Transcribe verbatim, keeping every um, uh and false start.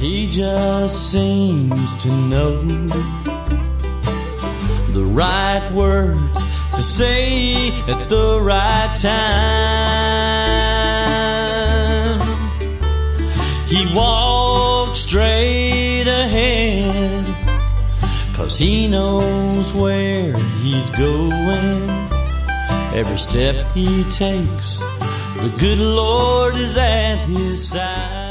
He just seems to know the right words to say at the right time. He walks straight ahead 'cause he knows where he's going. Every step he takes, the good Lord is at his side.